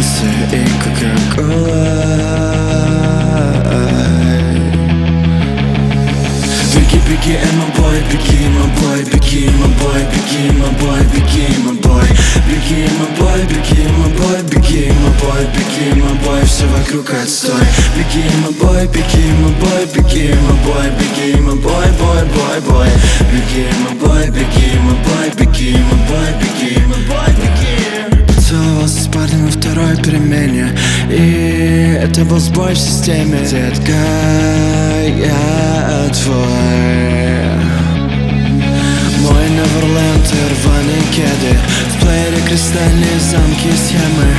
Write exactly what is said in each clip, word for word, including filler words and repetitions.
чипсы и кока-кола. Беги, беги, мой бой, беги, мой бой, беги, мой бой, беги, мой бой, беги, мой бой, беги, мой бой, беги, мой бой, беги, мой бой, беги, мой бой, все вокруг отстой. Беги, мой бой, беги, мой бой, беги, мой бой, беги, мой бой, бой, бой, бой, беги, мой бой, беги, мой бой, беги, мой бой, беги, мой бой, беги. Поцеловался с парнем на второй перемене, и это был сбой в системе. Детка, я твой. Мой Неверленд и рваные кеды, в плеере кристальные замки и схемы,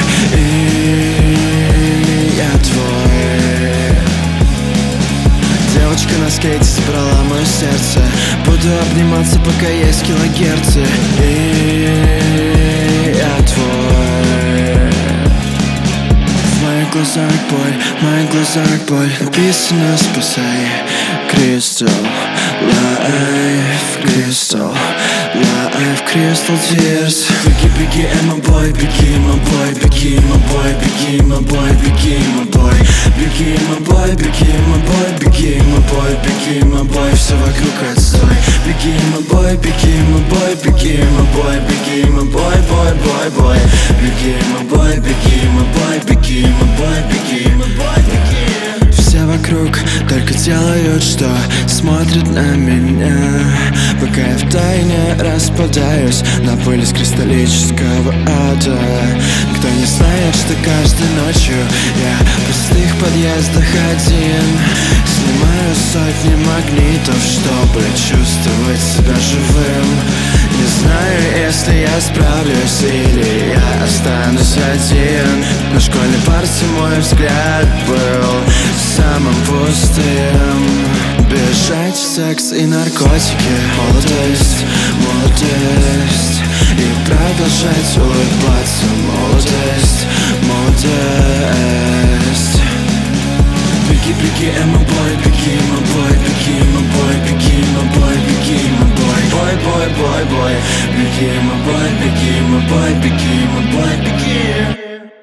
и я твой. Девочка на скейте забрала мое сердце, буду обниматься, пока есть килогерцы, и я твой. В моих глазах боль, в моих глазах боль, написано спасай. Crystal Life, Crystal Life, Crystal Tears. Беги, беги, мой бой, беги, мой бой, беги, мой бой, беги, мой бой, беги, мой бой, беги, мой бой, беги, мой бой, беги, мой бой, беги, мой бой, все вокруг отстой. Беги, мой бой, беги, мой бой, беги, мой бой, беги, мой бой, бой, бой, бой, беги, мой бой, беги, мой бой, беги, мой бой, беги, мой бой, беги. Все вокруг только делают, что смотрят на меня, пока я втайне распадаюсь на пыль из кристаллического ада. Кто не знает, что каждой ночью я в пустых подъездах один снимаю сотни магнитов, чтобы чувствовать себя живым. Не знаю, если я справлюсь или я останусь один. На школьной парте мой взгляд был самым пустым. Бежать в секс и наркотики, молодость, молодость, и продолжать улыбаться, молодость, молодость. Беги, беги, мой бой, беги, мой бой, беги, мой бой, беги, мой бой, беги, мой бой, бой, бой, бой, бой, беги, мой бой, беги, мой бой, беги, мой бой, беги.